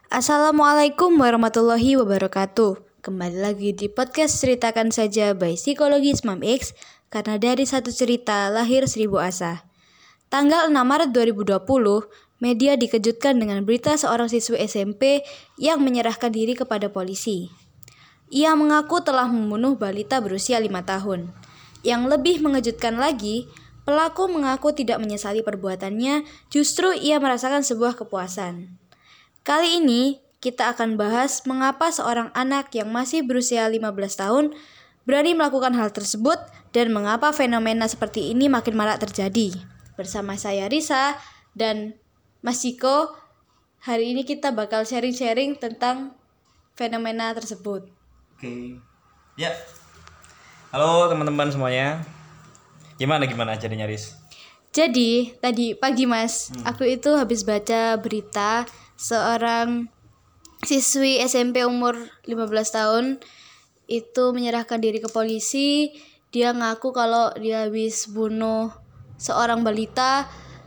Assalamualaikum warahmatullahi wabarakatuh. Kembali lagi di podcast Ceritakan Saja by Psikologis Mam X. Karena dari satu cerita lahir seribu asa. Tanggal 6 Maret 2020, media dikejutkan dengan berita seorang siswi SMP yang menyerahkan diri kepada polisi. Ia mengaku telah membunuh balita berusia 5 tahun. Yang lebih mengejutkan lagi, pelaku mengaku tidak menyesali perbuatannya, justru ia merasakan sebuah kepuasan. Kali ini kita akan bahas mengapa seorang anak yang masih berusia 15 tahun berani melakukan hal tersebut dan mengapa fenomena seperti ini makin marak terjadi. Bersama saya Risa dan Mas Ciko, hari ini kita bakal sharing-sharing tentang fenomena tersebut. Oke. Ya. Halo teman-teman semuanya. Gimana jadinya Riz? Jadi tadi pagi Mas, aku itu habis baca berita seorang siswi SMP umur 15 tahun itu menyerahkan diri ke polisi. Dia ngaku kalau dia habis bunuh seorang balita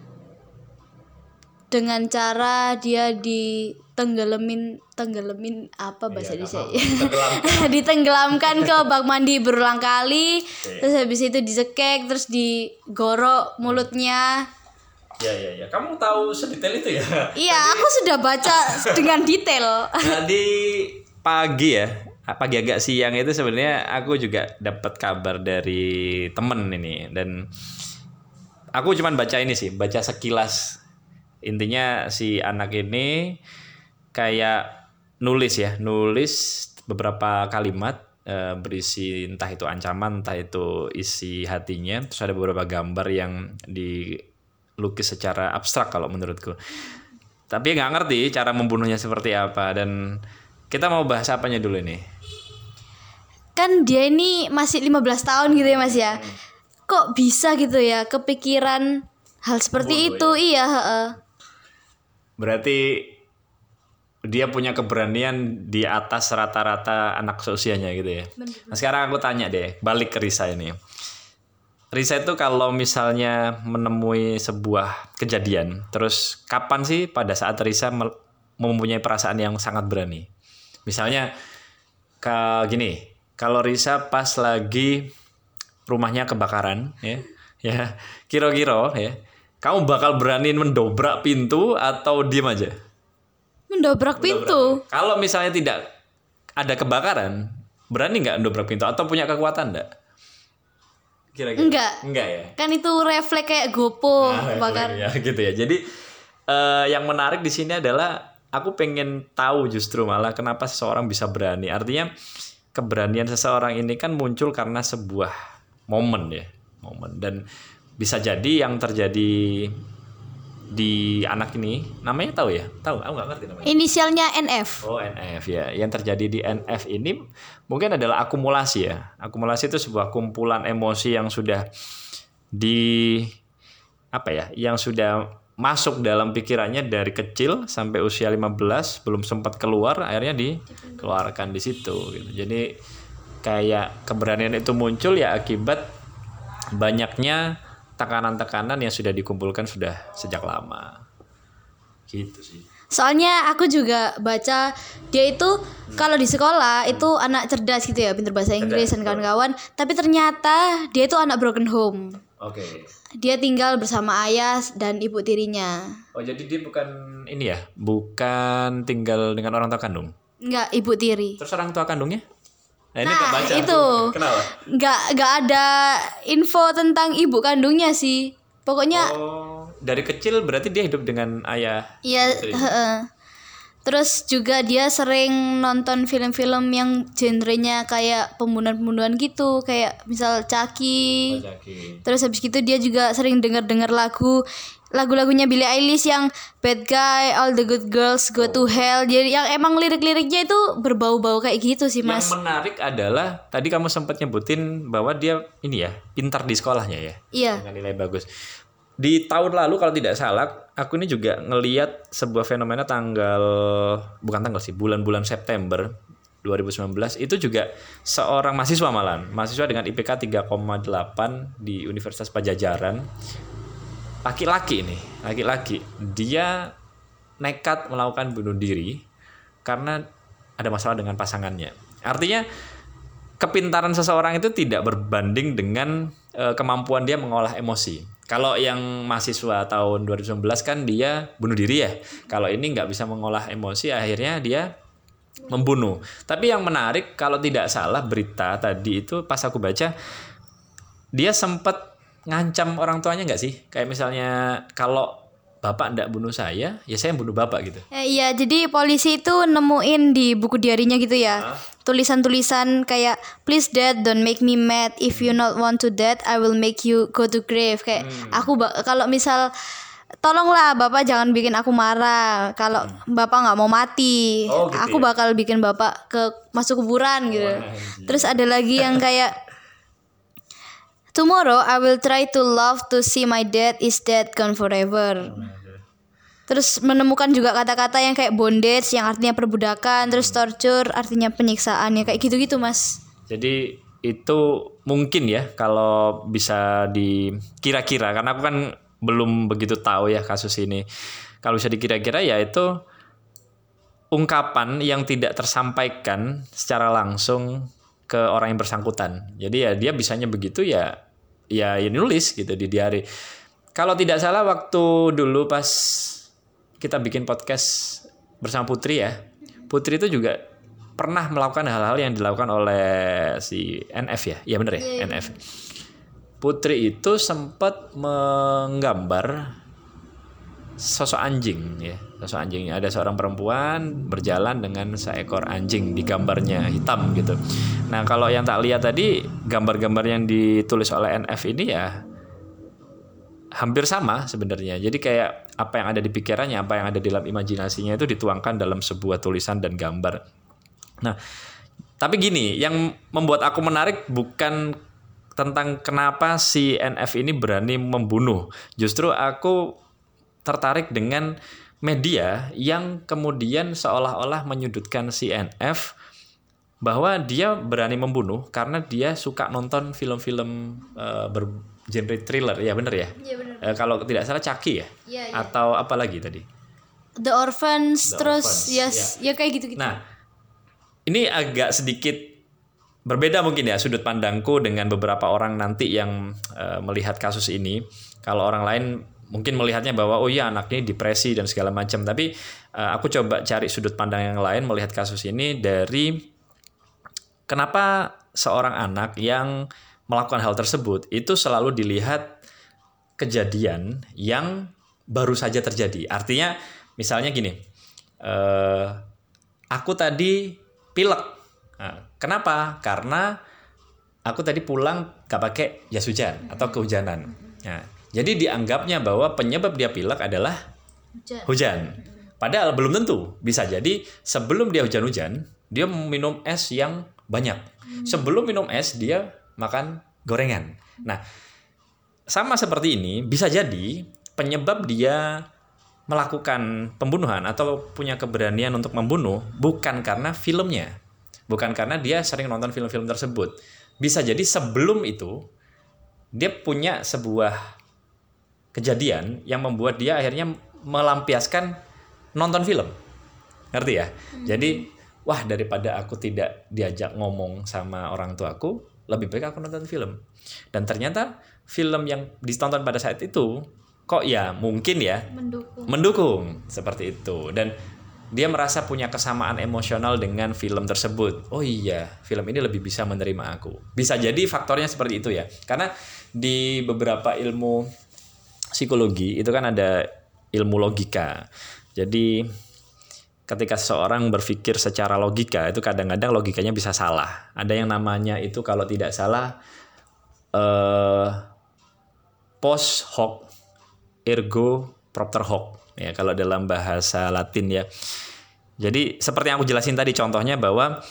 dengan cara dia tenggelamin apa bahasa Indonesia? Ditenggelamkan ke bak mandi berulang kali. Terus habis itu dicekek, terus digorok mulutnya. Ya. Kamu tahu sedetail itu ya? Iya, aku sudah baca dengan detail. Tadi pagi agak siang itu sebenarnya aku juga dapat kabar dari temen ini dan aku cuman baca sekilas. Intinya si anak ini kayak nulis beberapa kalimat berisi entah itu ancaman, entah itu isi hatinya. Terus ada beberapa gambar yang dilukis secara abstrak kalau menurutku. Tapi nggak ngerti cara membunuhnya seperti apa. Dan kita mau bahas apanya dulu nih? Kan dia ini masih 15 tahun gitu ya Mas ya. Kok bisa gitu ya kepikiran hal seperti itu? Ya? Iya, Berarti dia punya keberanian di atas rata-rata anak seusianya gitu ya. Nah, sekarang aku tanya deh, balik ke Risa ini. Risa itu kalau misalnya menemui sebuah kejadian, terus kapan sih pada saat Risa mempunyai perasaan yang sangat berani? Misalnya gini, kalau Risa pas lagi rumahnya kebakaran, ya kira-kira ya, kamu bakal berani mendobrak pintu atau diem aja? Mendobrak pintu. Kalau misalnya tidak ada kebakaran, berani nggak mendobrak pintu atau punya kekuatan nggak? Kira-kira. Enggak ya. Kan itu refleks kayak gopo bakar. Ya gitu ya. Jadi yang menarik di sini adalah aku pengen tahu justru malah kenapa seseorang bisa berani. Artinya keberanian seseorang ini kan muncul karena sebuah momen. Dan bisa jadi yang terjadi di anak ini namanya tahu? Aku nggak ngerti namanya. Inisialnya NF. Oh, NF ya. Yang terjadi di NF ini mungkin adalah akumulasi ya. Akumulasi itu sebuah kumpulan emosi yang sudah yang sudah masuk dalam pikirannya dari kecil sampai usia 15 belum sempat keluar, akhirnya dikeluarkan di situ gitu. Jadi kayak keberanian itu muncul ya akibat banyaknya tekanan-tekanan yang sudah dikumpulkan sudah sejak lama. Gitu sih. Soalnya aku juga baca dia itu kalau di sekolah itu anak cerdas gitu ya, pintar bahasa Inggris dan kawan-kawan. Tapi ternyata dia itu anak broken home. Oke. Dia tinggal bersama ayah dan ibu tirinya. Oh, jadi dia bukan tinggal dengan orang tua kandung? Enggak, ibu tiri. Terus orang tua kandungnya? Nah, ini Nah, baca. itu. Kenapa? Enggak ada info tentang ibu kandungnya sih. Pokoknya dari kecil berarti dia hidup dengan ayah. iya, terus juga dia sering nonton film-film yang genrenya kayak pembunuhan-pembunuhan gitu, kayak misal Chucky. Terus habis gitu dia juga sering dengar lagu-lagunya Billie Eilish yang Bad Guy, All the Good Girls Go to Hell. Jadi yang emang lirik-liriknya itu berbau-bau kayak gitu sih, Mas. Yang menarik adalah tadi kamu sempat nyebutin bahwa dia pintar di sekolahnya ya. Iya. Dengan nilai bagus. Di tahun lalu kalau tidak salah, aku ini juga ngelihat sebuah fenomena bulan-bulan September 2019 itu juga seorang mahasiswa dengan IPK 3,8 di Universitas Pajajaran. Laki-laki dia nekat melakukan bunuh diri karena ada masalah dengan pasangannya. Artinya kepintaran seseorang itu tidak berbanding dengan kemampuan dia mengolah emosi. Kalau yang mahasiswa tahun 2019 kan dia bunuh diri ya. Kalau ini nggak bisa mengolah emosi, akhirnya dia membunuh. Tapi yang menarik, kalau tidak salah berita tadi itu pas aku baca, dia sempat ngancam orang tuanya nggak sih? Kayak misalnya kalau bapak ndak bunuh saya, ya saya yang bunuh bapak gitu. Iya, jadi polisi itu nemuin di buku diarinya gitu ya. Tulisan-tulisan kayak please dad don't make me mad, if you not want to death I will make you go to grave. Kayak kalau misal tolonglah bapak jangan bikin aku marah. Kalau bapak nggak mau mati, Oh, gitu aku ya? bakal bikin bapak masuk kuburan gitu. anjing. Terus ada lagi yang kayak tomorrow I will try to love to see my dad is dead gone forever. Terus menemukan juga kata-kata yang kayak bondage yang artinya perbudakan, terus torture artinya penyiksaan, ya kayak gitu-gitu Mas. Jadi itu mungkin ya kalau bisa dikira-kira, karena aku kan belum begitu tahu ya kasus ini. Kalau bisa dikira-kira ya itu ungkapan yang tidak tersampaikan secara langsung ke orang yang bersangkutan. Jadi ya dia bisanya begitu ya nulis gitu di diary. Kalau tidak salah waktu dulu pas kita bikin podcast bersama Putri ya. Putri itu juga pernah melakukan hal-hal yang dilakukan oleh si NF ya. Iya benar ya, NF. Putri itu sempat menggambar sosok anjing ya. Sosok anjing. Ada seorang perempuan berjalan dengan seekor anjing di gambarnya hitam gitu. Nah, kalau yang tak lihat tadi gambar-gambar yang ditulis oleh NF ini ya hampir sama sebenarnya. Jadi kayak apa yang ada di pikirannya, apa yang ada di dalam imajinasinya itu dituangkan dalam sebuah tulisan dan gambar. Nah, tapi gini, yang membuat aku menarik bukan tentang kenapa si NF ini berani membunuh. Justru aku tertarik dengan media yang kemudian seolah-olah menyudutkan si NF bahwa dia berani membunuh karena dia suka nonton film-film bergenre thriller, ya bener ya? Iya benar. Kalau tidak salah Chucky ya? Iya. Atau apa lagi tadi? The Orphans, The terus Orphans, ya kayak gitu-gitu. Nah, ini agak sedikit berbeda mungkin ya sudut pandangku dengan beberapa orang nanti yang melihat kasus ini. Kalau orang lain mungkin melihatnya bahwa oh iya anaknya depresi dan segala macam, tapi aku coba cari sudut pandang yang lain melihat kasus ini dari kenapa seorang anak yang melakukan hal tersebut itu selalu dilihat kejadian yang baru saja terjadi. Artinya misalnya gini, aku tadi pilek. Nah, kenapa? Karena aku tadi pulang gak pakai jas hujan atau kehujanan. Nah, jadi dianggapnya bahwa penyebab dia pilek adalah hujan. Padahal belum tentu. Bisa jadi sebelum dia hujan-hujan, dia minum es yang banyak. Sebelum minum es, dia makan gorengan. Nah, sama seperti ini, bisa jadi penyebab dia melakukan pembunuhan atau punya keberanian untuk membunuh bukan karena filmnya. Bukan karena dia sering nonton film-film tersebut. Bisa jadi sebelum itu, dia punya sebuah kejadian yang membuat dia akhirnya melampiaskan nonton film. Ngerti ya? Jadi, wah daripada aku tidak diajak ngomong sama orang tuaku, lebih baik aku nonton film. Dan ternyata film yang ditonton pada saat itu kok ya mungkin ya mendukung seperti itu, dan dia merasa punya kesamaan emosional dengan film tersebut. Oh iya, film ini lebih bisa menerima aku. Bisa jadi faktornya seperti itu ya. Karena di beberapa ilmu psikologi itu kan ada ilmu logika. Jadi ketika seseorang berpikir secara logika itu kadang-kadang logikanya bisa salah. Ada yang namanya itu kalau tidak salah post hoc ergo propter hoc ya kalau dalam bahasa Latin ya. Jadi seperti yang aku jelasin tadi contohnya bahwa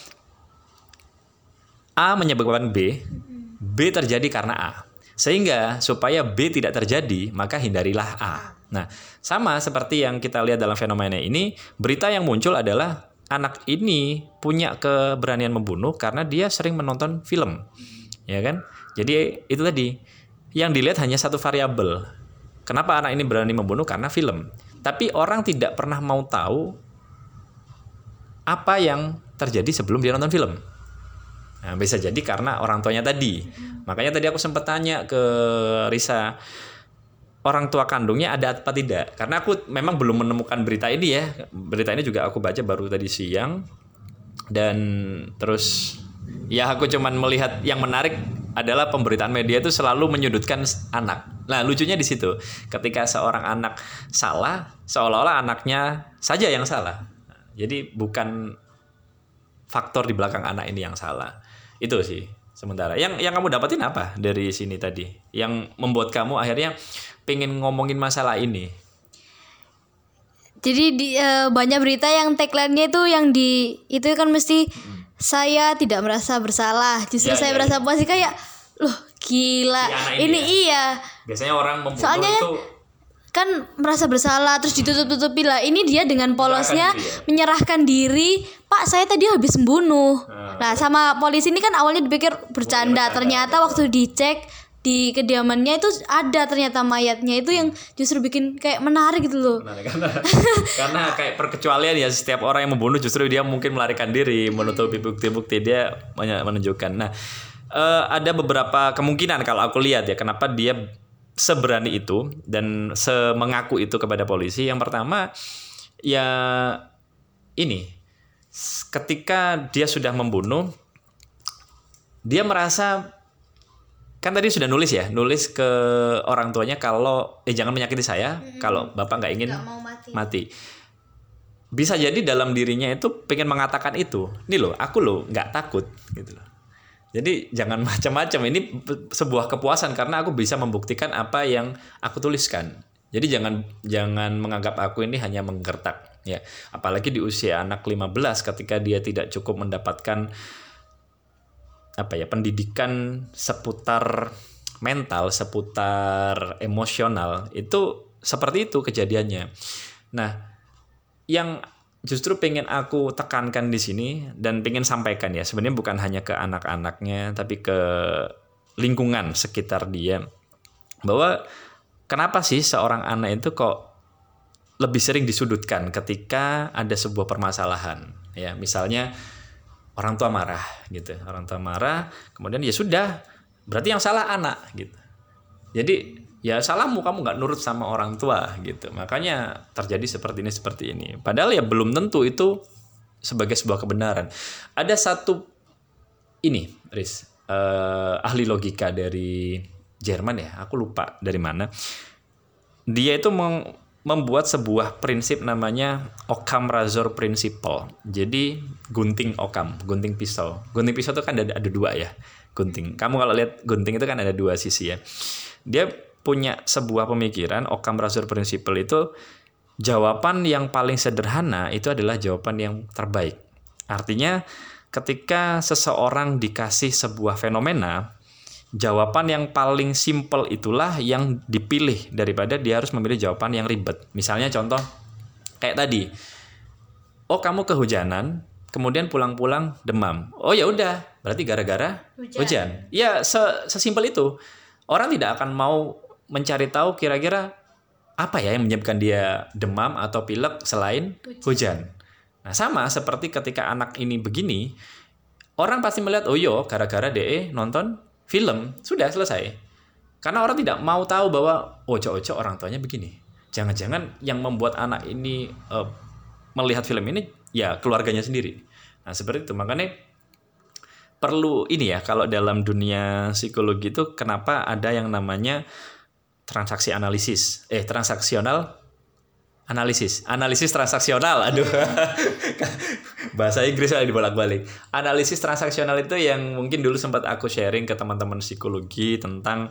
A menyebabkan B, B terjadi karena A. Sehingga supaya B tidak terjadi, maka hindarilah A. Nah, sama seperti yang kita lihat dalam fenomena ini, berita yang muncul adalah anak ini punya keberanian membunuh karena dia sering menonton film. Ya kan? Jadi itu tadi, yang dilihat hanya satu variabel. Kenapa anak ini berani membunuh? Karena film. Tapi orang tidak pernah mau tahu apa yang terjadi sebelum dia nonton film. Nah, bisa jadi karena orang tuanya tadi. Makanya tadi aku sempat tanya ke Risa, orang tua kandungnya ada apa tidak? Karena aku memang belum menemukan berita ini ya. Berita ini juga aku baca baru tadi siang. Dan terus ya aku cuman melihat yang menarik adalah pemberitaan media itu selalu menyudutkan anak. Nah, lucunya di situ. Ketika seorang anak salah, seolah-olah anaknya saja yang salah. Jadi bukan faktor di belakang anak ini yang salah. Itu sih sementara. Yang kamu dapetin apa dari sini tadi? Yang membuat kamu akhirnya pengen ngomongin masalah ini? Jadi banyak berita yang tagline-nya itu yang itu kan mesti saya tidak merasa bersalah, justru saya merasa puas. Kayak loh gila. Ini iya. Biasanya orang membunuh soalnya itu kan merasa bersalah terus ditutup-tutupi lah. Ini dia dengan polosnya menyerahkan diri. Pak, saya tadi habis membunuh. Nah, sama polisi ini kan awalnya dipikir bercanda. Ternyata waktu dicek di kediamannya itu ada ternyata mayatnya. Itu yang justru bikin kayak menarik gitu loh. Menarik, karena kayak perkecualian ya, setiap orang yang membunuh justru dia mungkin melarikan diri, menutupi bukti-bukti, dia menunjukkan. Nah, ada beberapa kemungkinan kalau aku lihat ya kenapa dia seberani itu dan semengaku itu kepada polisi. Yang pertama ya ini, ketika dia sudah membunuh, dia merasa, kan tadi sudah nulis ke orang tuanya kalau jangan menyakiti saya, kalau bapak nggak ingin mati. Bisa jadi dalam dirinya itu pengen mengatakan itu, nih loh aku loh nggak takut gitu loh. Jadi jangan macam-macam, ini sebuah kepuasan karena aku bisa membuktikan apa yang aku tuliskan. Jadi jangan menganggap aku ini hanya menggertak ya. Apalagi di usia anak 15 ketika dia tidak cukup mendapatkan pendidikan seputar mental, seputar emosional, itu seperti itu kejadiannya. Nah, yang justru pengen aku tekankan di sini dan pengen sampaikan ya, sebenarnya bukan hanya ke anak-anaknya tapi ke lingkungan sekitar dia, bahwa kenapa sih seorang anak itu kok lebih sering disudutkan ketika ada sebuah permasalahan ya, misalnya orang tua marah gitu, kemudian ya sudah, berarti yang salah anak gitu. Jadi ya salahmu, kamu nggak nurut sama orang tua gitu, makanya terjadi seperti ini. Padahal ya belum tentu itu sebagai sebuah kebenaran. Ada satu ini, Riz, ahli logika dari Jerman ya, aku lupa dari mana. Dia itu membuat sebuah prinsip namanya Occam Razor Principle. Jadi gunting Occam, gunting pisau. Gunting pisau itu kan ada dua ya, gunting. Kamu kalau lihat gunting itu kan ada dua sisi ya. Dia punya sebuah pemikiran, Occam Razor Principle itu, jawaban yang paling sederhana itu adalah jawaban yang terbaik. Artinya ketika seseorang dikasih sebuah fenomena, jawaban yang paling simple itulah yang dipilih daripada dia harus memilih jawaban yang ribet. Misalnya contoh kayak tadi, oh kamu kehujanan, kemudian pulang-pulang demam. Oh ya udah, berarti gara-gara hujan. Ya sesimpel itu. Orang tidak akan mau mencari tahu kira-kira apa ya yang menyebabkan dia demam atau pilek selain hujan. Nah, sama seperti ketika anak ini begini, orang pasti melihat, oh yo gara-gara DE nonton film, sudah selesai. Karena orang tidak mau tahu bahwa ojo-ojo orang tuanya begini. Jangan-jangan yang membuat anak ini melihat film ini ya keluarganya sendiri. Nah, seperti itu. Makanya perlu ini ya, kalau dalam dunia psikologi itu kenapa ada yang namanya transaksional analisis transaksional. Aduh. Bahasa Inggris ada dibolak-balik. Analisis transaksional itu yang mungkin dulu sempat aku sharing ke teman-teman psikologi tentang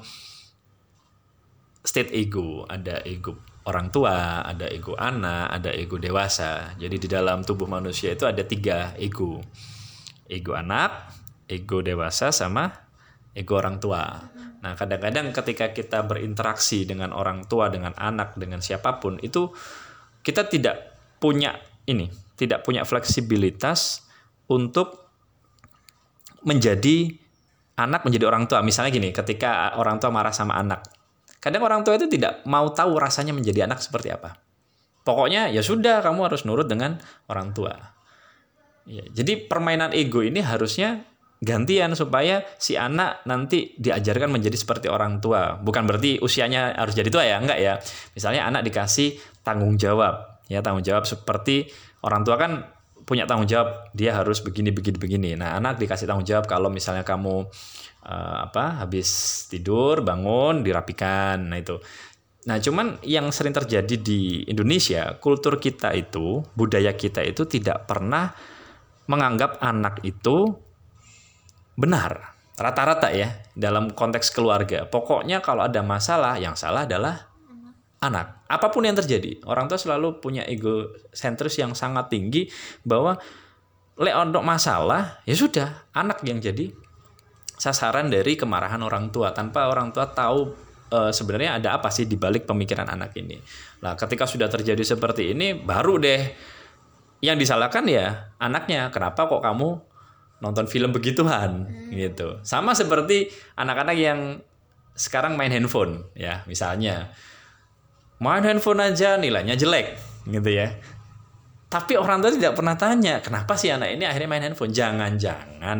state ego. Ada ego orang tua, ada ego anak, ada ego dewasa. Jadi di dalam tubuh manusia itu ada 3 ego. Ego anak, ego dewasa, sama ego orang tua. Nah, kadang-kadang ketika kita berinteraksi dengan orang tua, dengan anak, dengan siapapun, itu kita tidak punya fleksibilitas untuk menjadi anak, menjadi orang tua. Misalnya gini, ketika orang tua marah sama anak, kadang orang tua itu tidak mau tahu rasanya menjadi anak seperti apa. Pokoknya ya sudah, kamu harus nurut dengan orang tua. Ya, jadi permainan ego ini harusnya gantian supaya si anak nanti diajarkan menjadi seperti orang tua. Bukan berarti usianya harus jadi tua ya, enggak ya. Misalnya anak dikasih tanggung jawab, ya tanggung jawab seperti orang tua kan punya tanggung jawab, dia harus begini begini begini. Nah, anak dikasih tanggung jawab kalau misalnya kamu habis tidur, bangun, dirapikan. Nah, itu. Nah, cuman yang sering terjadi di Indonesia, kultur kita itu, budaya kita itu tidak pernah menganggap anak itu benar, rata-rata ya dalam konteks keluarga. Pokoknya kalau ada masalah, yang salah adalah anak. Apapun yang terjadi, orang tua selalu punya egosentris yang sangat tinggi bahwa untuk masalah ya sudah anak yang jadi sasaran dari kemarahan orang tua tanpa orang tua tahu sebenarnya ada apa sih di balik pemikiran anak ini. Nah, ketika sudah terjadi seperti ini, baru deh yang disalahkan ya anaknya. Kenapa kok kamu nonton film begituan gitu. Sama seperti anak-anak yang sekarang main handphone ya, misalnya main handphone aja nilainya jelek gitu ya. Tapi orang tua tidak pernah tanya kenapa sih anak ini akhirnya main handphone. Jangan-jangan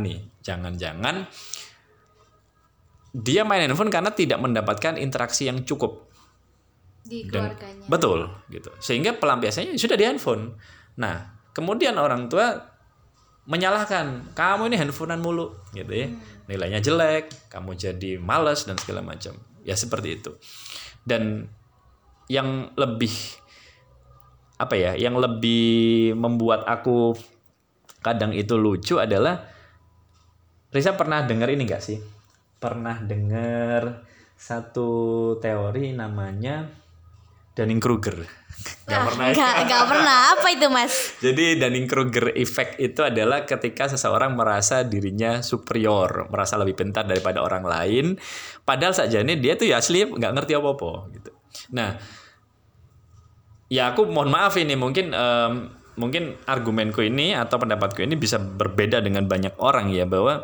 dia main handphone karena tidak mendapatkan interaksi yang cukup di keluarganya. Betul gitu. Sehingga pelampiasannya sudah di handphone. Nah, kemudian orang tua menyalahkan, kamu ini handphonean mulu gitu ya. Nilainya jelek, kamu jadi malas dan segala macam. Ya seperti itu. Dan yang lebih yang lebih membuat aku kadang itu lucu adalah, Risa pernah dengar ini enggak sih? Pernah dengar satu teori namanya Dunning-Kruger. Nggak pernah. Apa itu, Mas? Jadi Dunning-Kruger effect itu adalah ketika seseorang merasa dirinya superior, merasa lebih pintar daripada orang lain, padahal sajane dia tuh ya asli nggak ngerti apa-apa gitu. Nah, ya aku mohon maaf ini mungkin argumenku ini atau pendapatku ini bisa berbeda dengan banyak orang ya, bahwa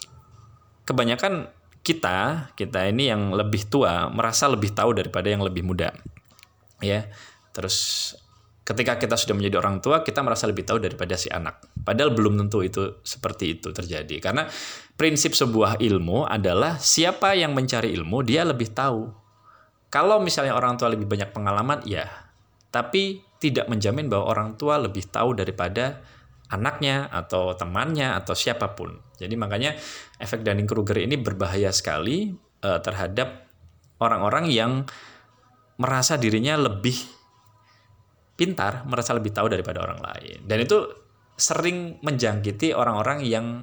kebanyakan kita ini yang lebih tua merasa lebih tahu daripada yang lebih muda. Ya. Terus ketika kita sudah menjadi orang tua, kita merasa lebih tahu daripada si anak. Padahal belum tentu itu seperti itu terjadi. Karena prinsip sebuah ilmu adalah siapa yang mencari ilmu, dia lebih tahu. Kalau misalnya orang tua lebih banyak pengalaman, ya. Tapi tidak menjamin bahwa orang tua lebih tahu daripada anaknya atau temannya atau siapapun. Jadi makanya efek Dunning-Kruger ini berbahaya sekali terhadap orang-orang yang merasa dirinya lebih pintar, merasa lebih tahu daripada orang lain. Dan itu sering menjangkiti orang-orang yang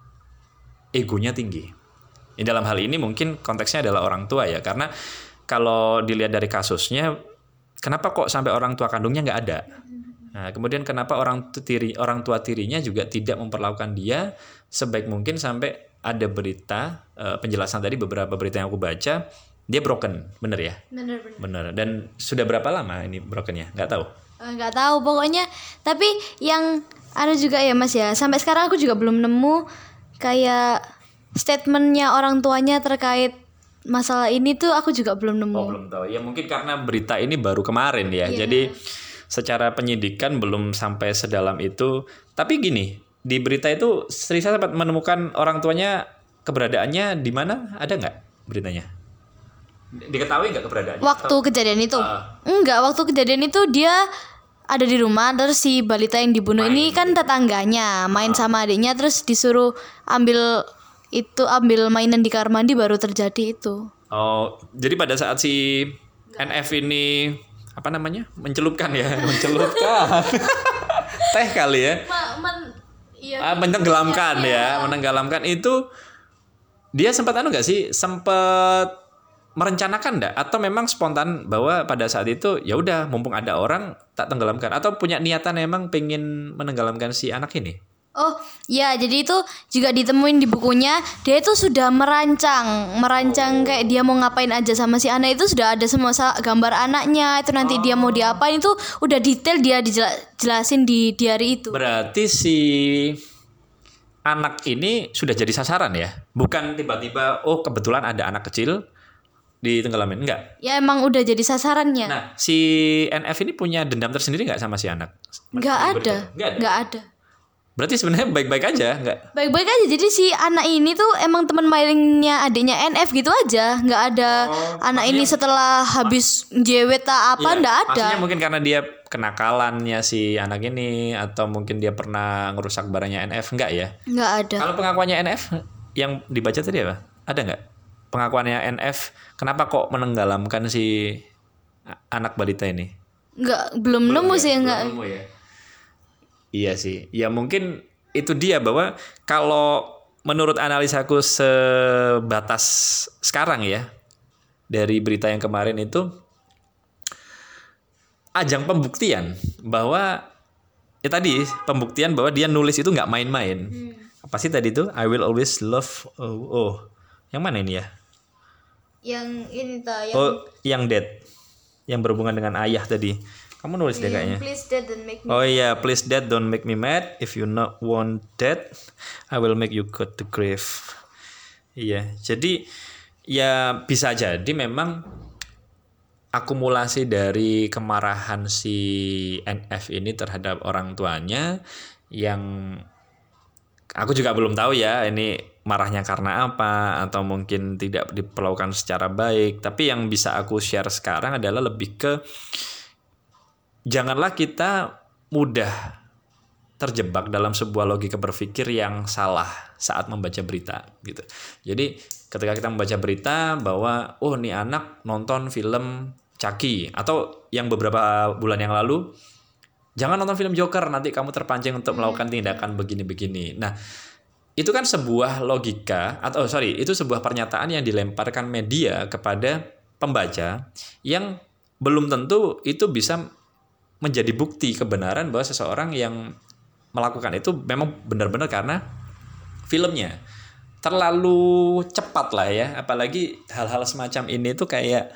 egonya tinggi. Dalam hal ini mungkin konteksnya adalah orang tua ya, karena kalau dilihat dari kasusnya, kenapa kok sampai orang tua kandungnya nggak ada? Nah, kemudian kenapa orang tua tirinya juga tidak memperlakukan dia sebaik mungkin, sampai ada berita penjelasan tadi, beberapa berita yang aku baca, dia broken, bener ya? Bener. Dan sudah berapa lama ini brokennya? Nggak tahu. Nggak tahu pokoknya. Tapi yang ada juga ya Mas ya, sampai sekarang aku juga belum nemu kayak statementnya orang tuanya terkait masalah ini tuh, aku juga belum nemu. Belum tahu. Ya mungkin karena berita ini baru kemarin ya. Yeah. Jadi secara penyidikan belum sampai sedalam itu. Tapi gini, di berita itu Risa sempat menemukan orang tuanya keberadaannya di mana? Ada nggak beritanya? Diketahui nggak keberadaannya? Waktu kejadian itu? Enggak, waktu kejadian itu dia ada di rumah, terus si balita yang dibunuh ini kan tetangganya main sama adiknya, terus disuruh ambil mainan di kamar mandi, baru terjadi itu. Oh, jadi pada saat si NF ini apa namanya? Mencelupkan teh kali ya. Menenggelamkan ya, menenggelamkan itu dia sempat nggak sih? Sempat merencanakan enggak, atau memang spontan bahwa pada saat itu ya udah mumpung ada orang tak tenggelamkan, atau punya niatan emang pengen menenggelamkan si anak ini? Oh ya, jadi itu juga ditemuin di bukunya. Dia itu sudah merancang kayak dia mau ngapain aja sama si anak itu, sudah ada semua gambar anaknya itu nanti dia mau diapain, itu udah detail dia dijelasin di diary itu. Berarti si anak ini sudah jadi sasaran ya, bukan tiba-tiba kebetulan ada anak kecil ditenggelamin, enggak? Ya emang udah jadi sasarannya. Nah, si NF ini punya dendam tersendiri enggak sama si anak? Enggak ada. Berarti sebenarnya baik-baik aja, nggak? Baik-baik aja. Jadi si anak ini tuh emang teman mailingnya adiknya NF gitu aja. Nggak ada anak ini setelah habis jewet apa Iya, nggak ada. maksudnya mungkin karena dia kenakalannya si anak ini, atau mungkin dia pernah ngerusak barangnya NF, enggak ya? Nggak ada. Kalau pengakuannya NF yang dibaca tadi apa? Ada nggak pengakuannya NF? Kenapa kok menenggelamkan si anak balita ini? Nggak, belum nemu sih nggak. Belum nemu ya? Iya sih. Ya mungkin itu dia, bahwa kalau menurut analisaku sebatas sekarang ya, dari berita yang kemarin itu ajang pembuktian bahwa ya tadi pembuktian bahwa dia nulis itu nggak main-main. Apa sih tadi tuh? I will always love. Yang mana ini ya? Yang ini yang Yang dead, yang berhubungan dengan ayah tadi. Kamu nulis deh kayaknya. please dad don't make me. Oh iya, please dad don't make me mad. If you not want that, I will make you go to grave. Iya, jadi ya bisa jadi memang akumulasi dari kemarahan si NF ini terhadap orang tuanya, yang aku juga belum tahu ya ini marahnya karena apa, atau mungkin tidak diperlakukan secara baik. Tapi yang bisa aku share sekarang adalah lebih ke janganlah kita mudah terjebak dalam sebuah logika berpikir yang salah saat membaca berita gitu. Jadi ketika kita membaca berita bahwa nih anak nonton film Chucky, atau yang beberapa bulan yang lalu jangan nonton film Joker, nanti kamu terpancing untuk melakukan tindakan begini-begini. Nah, itu kan sebuah logika itu sebuah pernyataan yang dilemparkan media kepada pembaca yang belum tentu itu bisa menjadi bukti kebenaran bahwa seseorang yang melakukan itu memang benar-benar karena filmnya. Terlalu cepat lah ya, apalagi hal-hal semacam ini tuh kayak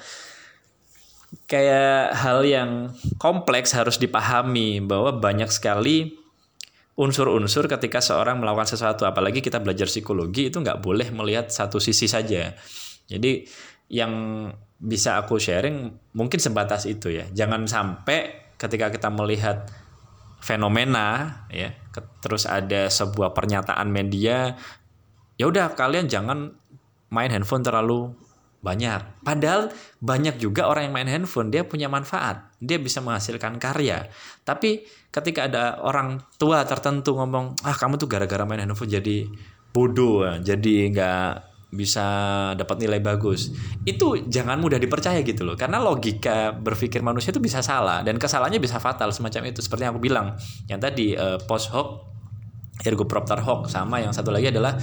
hal yang kompleks, harus dipahami bahwa banyak sekali unsur-unsur ketika seorang melakukan sesuatu. Apalagi kita belajar psikologi itu nggak boleh melihat satu sisi saja. Jadi yang bisa aku sharing mungkin sebatas itu ya. Jangan sampai ketika kita melihat fenomena ya, terus ada sebuah pernyataan media, ya udah kalian jangan main handphone terlalu banyak. Padahal banyak juga orang yang main handphone, dia punya manfaat, dia bisa menghasilkan karya. Tapi ketika ada orang tua tertentu ngomong, kamu tuh gara-gara main handphone jadi bodoh, jadi nggak bisa dapat nilai bagus, itu jangan mudah dipercaya gitu loh. Karena logika berpikir manusia itu bisa salah, dan kesalahannya bisa fatal semacam itu. Seperti yang aku bilang yang tadi, post hoc ergo propter hoc, sama yang satu lagi adalah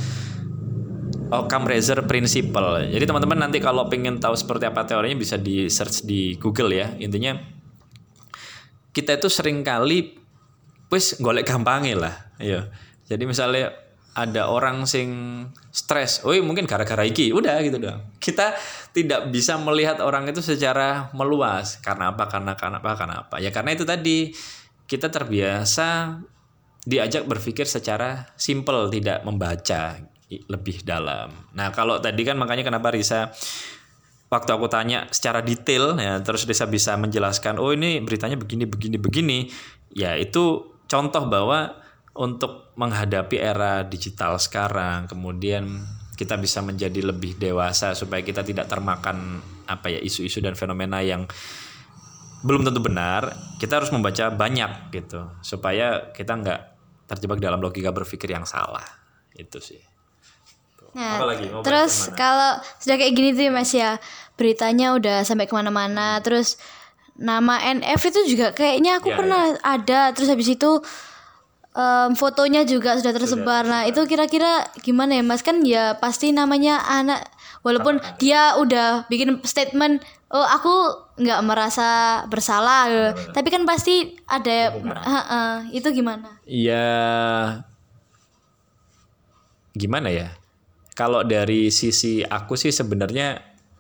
Occam-Razor Principle. Jadi teman-teman nanti kalau pengen tahu seperti apa teorinya bisa di search di Google ya. Intinya kita itu sering kali wis golek gampangnya lah. Iya. Jadi misalnya ada orang sing stres, mungkin gara-gara iki, udah gitu doang. Kita tidak bisa melihat orang itu secara meluas. Karena apa? Karena apa? Ya karena itu tadi, kita terbiasa diajak berpikir secara simple, tidak membaca lebih dalam. Nah kalau tadi kan makanya kenapa Risa waktu aku tanya secara detail ya, terus Risa bisa menjelaskan ini beritanya begini, ya itu contoh bahwa untuk menghadapi era digital sekarang, kemudian kita bisa menjadi lebih dewasa supaya kita tidak termakan isu-isu dan fenomena yang belum tentu benar. Kita harus membaca banyak gitu supaya kita nggak terjebak dalam logika berpikir yang salah. Itu sih. Nah, terus kalau sudah kayak gini tuh Mas ya, beritanya udah sampai kemana-mana, terus nama NF itu juga kayaknya aku pernah ada, terus habis itu fotonya juga sudah tersebar. Nah itu kira-kira gimana ya Mas? Kan ya pasti namanya anak, walaupun dia udah bikin statement, aku nggak merasa bersalah, tapi kan pasti ada itu gimana? Iya, gimana ya? Kalau dari sisi aku sih sebenarnya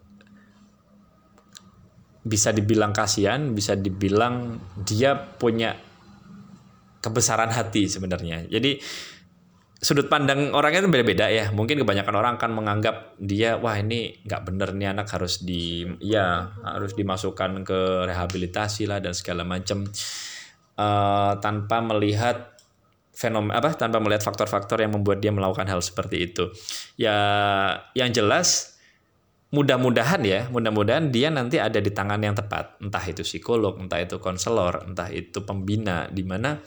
bisa dibilang kasihan, bisa dibilang dia punya kebesaran hati sebenarnya. Jadi sudut pandang orangnya itu beda-beda ya. Mungkin kebanyakan orang akan menganggap dia, wah ini nggak bener nih anak, harus dimasukkan ke rehabilitasi lah dan segala macam, tanpa melihat tanpa melihat faktor-faktor yang membuat dia melakukan hal seperti itu. Ya, yang jelas mudah-mudahan dia nanti ada di tangan yang tepat, entah itu psikolog, entah itu konselor, entah itu pembina, di mana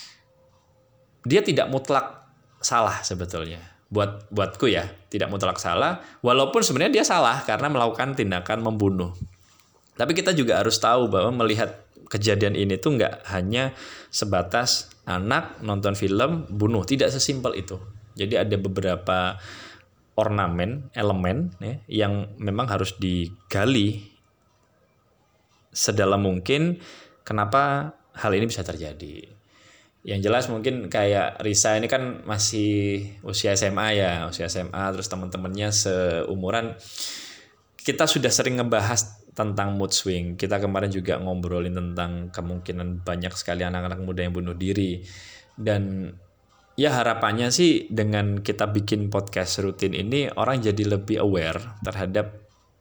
dia tidak mutlak salah sebetulnya. Buatku ya, tidak mutlak salah, walaupun sebenarnya dia salah karena melakukan tindakan membunuh. Tapi kita juga harus tahu bahwa melihat kejadian ini tuh nggak hanya sebatas anak nonton film bunuh, tidak sesimpel itu. Jadi ada beberapa elemen ya, yang memang harus digali sedalam mungkin kenapa hal ini bisa terjadi. Yang jelas mungkin kayak Risa ini kan masih usia SMA terus teman-temannya seumuran. Kita sudah sering ngebahas tentang mood swing. Kita kemarin juga ngobrolin tentang kemungkinan banyak sekali anak-anak muda yang bunuh diri. Dan ya harapannya sih dengan kita bikin podcast rutin ini orang jadi lebih aware terhadap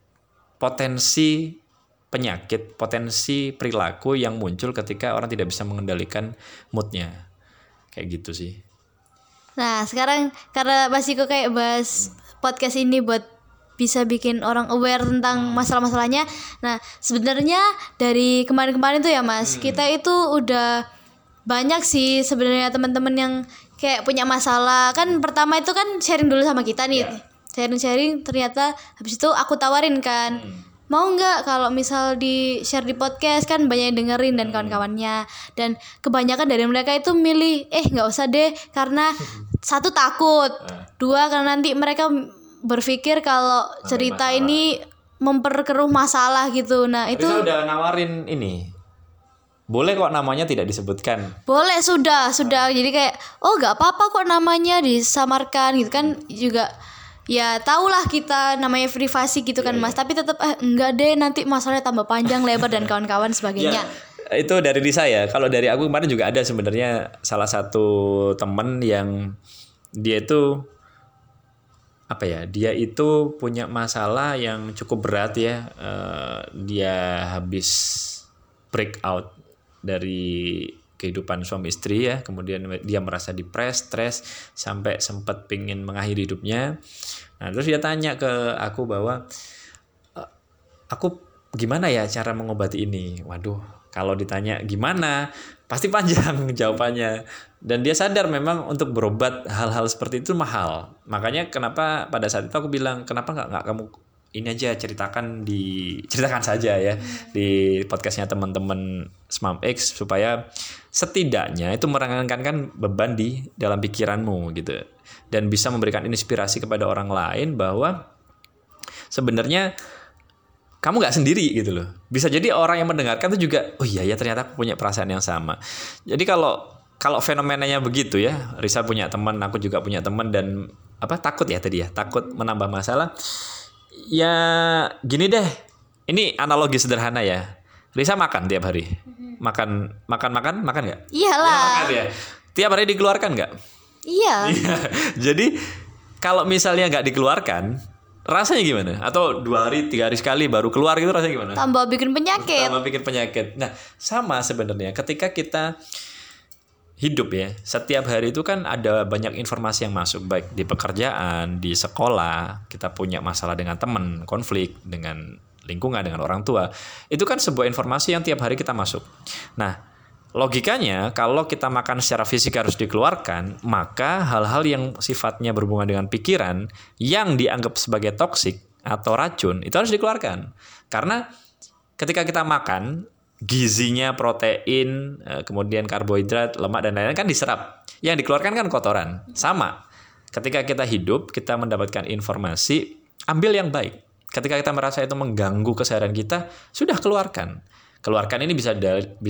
potensi penyakit, potensi perilaku yang muncul ketika orang tidak bisa mengendalikan moodnya. Kayak gitu sih. Nah sekarang karena Mas Iko kayak bahas podcast ini buat bisa bikin orang aware tentang masalah-masalahnya. Nah sebenarnya dari kemarin-kemarin tuh ya Mas, kita itu udah banyak sih sebenarnya teman-teman yang kayak punya masalah. Kan pertama itu kan sharing dulu sama kita nih, sharing-sharing, ternyata habis itu aku tawarin kan, mau nggak kalau misal di share di podcast, kan banyak yang dengerin dan kawan-kawannya. Dan kebanyakan dari mereka itu milih nggak usah deh, karena satu takut, dua karena nanti mereka berpikir kalau cerita ini memperkeruh masalah gitu. Nah itu Risa udah nawarin ini, boleh kok namanya tidak disebutkan. boleh, sudah jadi kayak nggak apa-apa kok namanya disamarkan gitu kan. Juga ya tahulah kita namanya privasi gitu kan Mas, tapi tetap enggak deh, nanti masalahnya tambah panjang lebar dan kawan-kawan sebagainya. Itu dari Risa ya. Kalau dari aku kemarin juga ada sebenarnya salah satu temen yang dia itu dia itu punya masalah yang cukup berat ya. Dia habis break out dari kehidupan suami istri ya, kemudian dia merasa stres sampai sempat pingin mengakhiri hidupnya. Nah terus dia tanya ke aku bahwa aku gimana ya cara mengobati ini. Waduh, kalau ditanya gimana pasti panjang jawabannya. Dan dia sadar memang untuk berobat hal-hal seperti itu mahal. Makanya kenapa pada saat itu aku bilang, kenapa nggak kamu ini aja ceritakan saja ya di podcastnya teman-teman Smam X, supaya setidaknya itu meringankan beban di dalam pikiranmu gitu, dan bisa memberikan inspirasi kepada orang lain bahwa sebenarnya kamu nggak sendiri gitu loh. Bisa jadi orang yang mendengarkan itu juga, oh iya ya ternyata aku punya perasaan yang sama. Jadi kalau fenomenanya begitu ya, Risa punya teman, aku juga punya teman, dan takut menambah masalah. Ya gini deh, ini analogi sederhana ya. Risa makan tiap hari, makan nggak? Iyalah. Ya, makan ya. Tiap hari dikeluarkan nggak? Iya. Jadi kalau misalnya nggak dikeluarkan, rasanya gimana? Atau 2 hari 3 hari sekali baru keluar gitu, rasanya gimana? Tambah bikin penyakit. Nah sama sebenarnya ketika kita hidup ya, setiap hari itu kan ada banyak informasi yang masuk, baik di pekerjaan, di sekolah, kita punya masalah dengan teman, konflik dengan lingkungan, dengan orang tua. Itu kan sebuah informasi yang tiap hari kita masuk. Nah, logikanya kalau kita makan secara fisik harus dikeluarkan, maka hal-hal yang sifatnya berhubungan dengan pikiran yang dianggap sebagai toksik atau racun itu harus dikeluarkan. Karena ketika kita makan, gizinya protein, kemudian karbohidrat, lemak dan lain-lain kan diserap. Yang dikeluarkan kan kotoran. Sama. Ketika kita hidup, kita mendapatkan informasi, ambil yang baik. Ketika kita merasa itu mengganggu keseharian kita, sudah keluarkan. Keluarkan ini bisa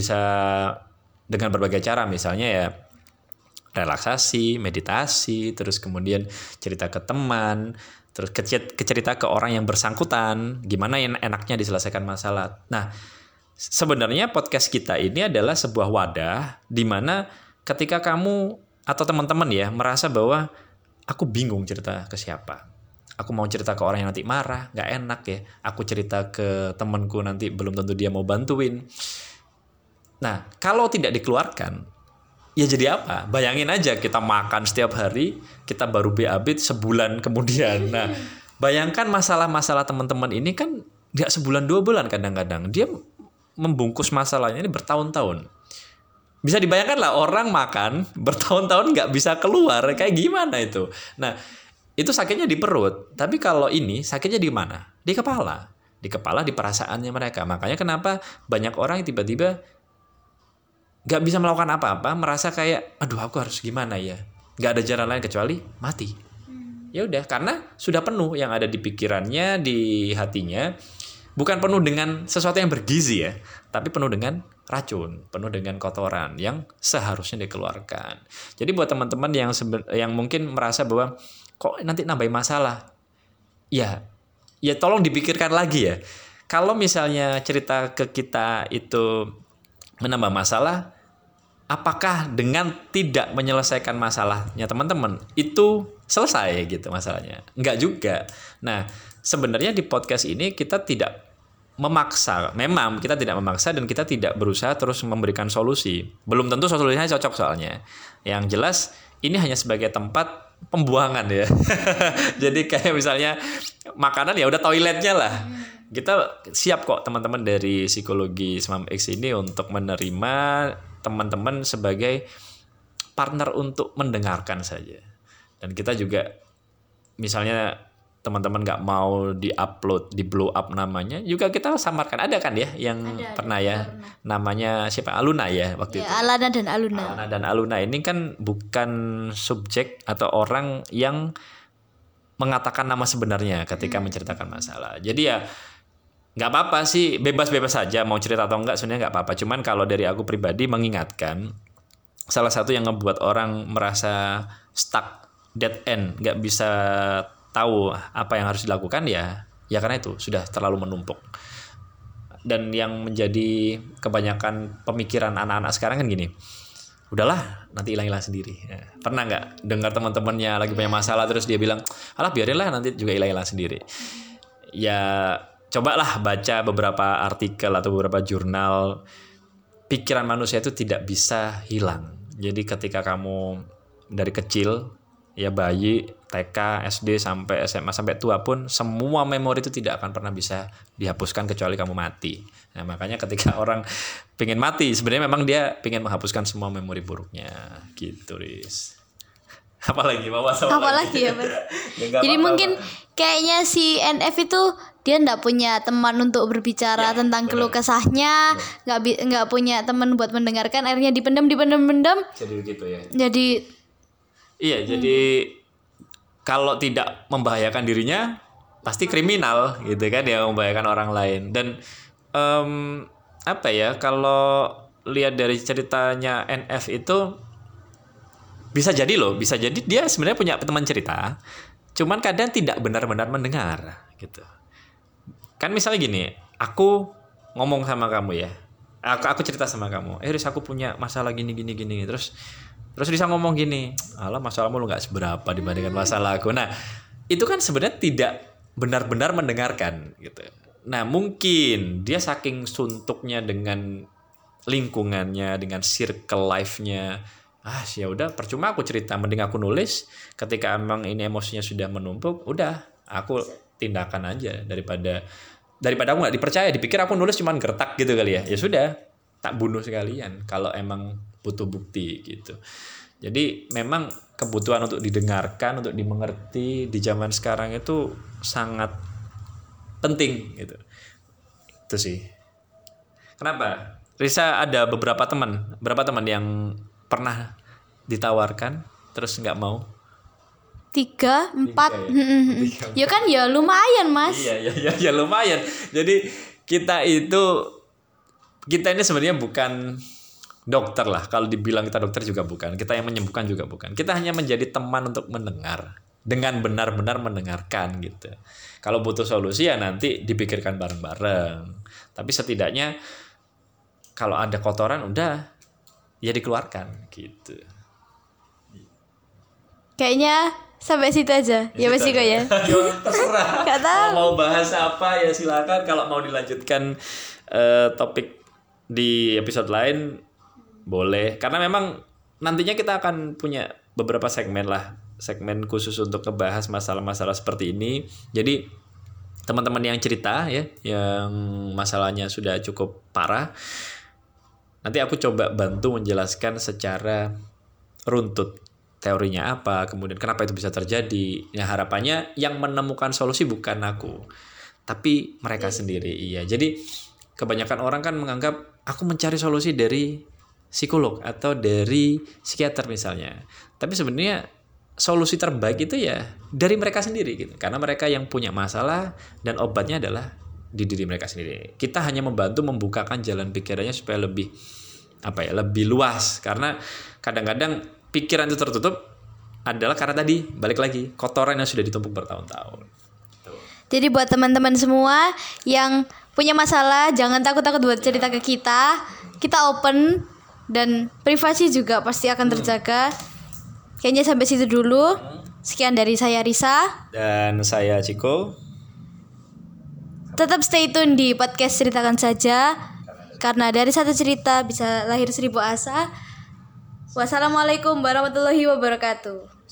dengan berbagai cara, misalnya ya relaksasi, meditasi, terus kemudian cerita ke teman, terus cerita ke orang yang bersangkutan, gimana yang enaknya diselesaikan masalah. Nah, sebenarnya podcast kita ini adalah sebuah wadah di mana ketika kamu atau teman-teman ya merasa bahwa aku bingung cerita ke siapa. Aku mau cerita ke orang yang nanti marah, gak enak ya. Aku cerita ke temanku nanti belum tentu dia mau bantuin. Nah, kalau tidak dikeluarkan, ya jadi apa? Bayangin aja kita makan setiap hari, kita baru BAB sebulan kemudian. Nah, bayangkan masalah-masalah teman-teman ini kan nggak sebulan 2 bulan kadang-kadang. Dia membungkus masalahnya ini bertahun-tahun. Bisa dibayangkan lah orang makan bertahun-tahun nggak bisa keluar, kayak gimana itu. Nah, itu sakitnya di perut. Tapi kalau ini sakitnya di mana? Di kepala. Di kepala, di perasaannya mereka. Makanya kenapa banyak orang yang tiba-tiba gak bisa melakukan apa-apa, merasa kayak, aduh aku harus gimana ya, gak ada jalan lain kecuali mati. Ya udah, karena sudah penuh yang ada di pikirannya, di hatinya, bukan penuh dengan sesuatu yang bergizi ya, tapi penuh dengan racun, penuh dengan kotoran yang seharusnya dikeluarkan. Jadi buat teman-teman yang mungkin merasa bahwa kok nanti nambahin masalah, ya tolong dipikirkan lagi ya. Kalau misalnya cerita ke kita itu menambah masalah, apakah dengan tidak menyelesaikan masalahnya teman-teman itu selesai gitu masalahnya? Enggak juga. Nah, sebenarnya di podcast ini kita tidak memaksa. Memang kita tidak memaksa dan kita tidak berusaha terus memberikan solusi. Belum tentu solusinya cocok soalnya. Yang jelas ini hanya sebagai tempat pembuangan ya. Jadi kayak misalnya makanan ya udah toiletnya lah. Kita siap kok teman-teman dari psikologi Smam X ini untuk menerima teman-teman sebagai partner untuk mendengarkan saja. Dan kita juga misalnya teman-teman nggak mau di-upload, di blow up namanya, juga kita samarkan. Ada kan ya yang pernah ya, namanya siapa? Aluna ya waktu itu. Alana dan Aluna. Alana dan Aluna ini kan bukan subjek atau orang yang mengatakan nama sebenarnya ketika menceritakan masalah. Jadi ya nggak apa-apa sih, bebas-bebas saja mau cerita atau enggak, sebenarnya nggak apa-apa. Cuman kalau dari aku pribadi mengingatkan, salah satu yang ngebuat orang merasa stuck, dead end, nggak bisa tahu apa yang harus dilakukan ya karena itu sudah terlalu menumpuk. Dan yang menjadi kebanyakan pemikiran anak-anak sekarang kan gini, udahlah nanti hilang-hilang sendiri. Ya, pernah nggak dengar teman-temannya lagi punya masalah terus dia bilang, alah biarinlah nanti juga hilang-hilang sendiri. Ya cobalah baca beberapa artikel atau beberapa jurnal. Pikiran manusia itu tidak bisa hilang. Jadi ketika kamu dari kecil, ya bayi, TK, SD, sampai SMA, sampai tua pun, semua memori itu tidak akan pernah bisa dihapuskan kecuali kamu mati. Nah makanya ketika orang pengen mati, sebenarnya memang dia pengen menghapuskan semua memori buruknya. Gitu, Riz. Apalagi ya Mas. Jadi mungkin kayaknya si NF itu dia nggak punya teman untuk berbicara tentang keluh kesahnya, nggak punya teman buat mendengarkan, akhirnya dipendam. Jadi gitu ya. Jadi kalau tidak membahayakan dirinya pasti kriminal gitu kan ya, membahayakan orang lain. Dan kalau lihat dari ceritanya NF itu bisa jadi dia sebenarnya punya teman cerita, cuman kadang tidak benar-benar mendengar gitu. Kan misalnya gini, aku ngomong sama kamu ya, aku cerita sama kamu, Riz aku punya masalah gini, terus bisa ngomong gini, alah masalahmu lu nggak seberapa dibandingkan masalah aku. Nah itu kan sebenarnya tidak benar-benar mendengarkan gitu. Nah mungkin dia saking suntuknya dengan lingkungannya, dengan circle life-nya, ya udah percuma aku cerita, mending aku nulis. Ketika emang ini emosinya sudah menumpuk, udah aku tindakan aja daripada aku nggak dipercaya, dipikir aku nulis cuman gertak gitu kali ya. Ya sudah, tak bunuh sekalian kalau emang butuh bukti gitu. Jadi memang kebutuhan untuk didengarkan, untuk dimengerti di zaman sekarang itu sangat penting gitu. Itu sih. Kenapa? Risa ada berapa teman yang pernah ditawarkan terus nggak mau? 3, 4. Ya kan ya lumayan Mas. Iya lumayan. Jadi kita ini sebenarnya bukan dokter lah. Kalau dibilang kita dokter juga bukan. Kita yang menyembuhkan juga bukan. Kita hanya menjadi teman untuk mendengar, dengan benar-benar mendengarkan gitu. Kalau butuh solusi ya nanti dipikirkan bareng-bareng. Tapi setidaknya kalau ada kotoran udah ya dikeluarkan gitu. Kayaknya sampai situ aja. Ya Mas Iko ya. Terserah. Kalau mau bahas apa ya silakan. Kalau mau dilanjutkan topik di episode lain boleh. Karena memang nantinya kita akan punya beberapa segmen lah, segmen khusus untuk ngebahas masalah-masalah seperti ini. Jadi teman-teman yang cerita ya, yang masalahnya sudah cukup parah, nanti aku coba bantu menjelaskan secara runtut teorinya apa, kemudian kenapa itu bisa terjadi. Nah, harapannya yang menemukan solusi bukan aku, tapi mereka sendiri. Iya. Jadi kebanyakan orang kan menganggap aku mencari solusi dari psikolog atau dari psikiater misalnya. Tapi sebenarnya solusi terbaik itu ya dari mereka sendiri gitu. Karena mereka yang punya masalah dan obatnya adalah di diri mereka sendiri. Kita hanya membantu membukakan jalan pikirannya supaya lebih lebih luas, karena kadang-kadang pikiran itu tertutup adalah karena tadi balik lagi kotoran yang sudah ditumpuk bertahun-tahun. Jadi buat teman-teman semua yang punya masalah, jangan takut-takut buat cerita ke kita. Kita open dan privasi juga pasti akan terjaga. Kayaknya sampai situ dulu. Sekian dari saya Risa. Dan saya Ciko. Tetap stay tune di podcast Ceritakan Saja, karena dari satu cerita bisa lahir 1000 asa. Wassalamualaikum warahmatullahi wabarakatuh.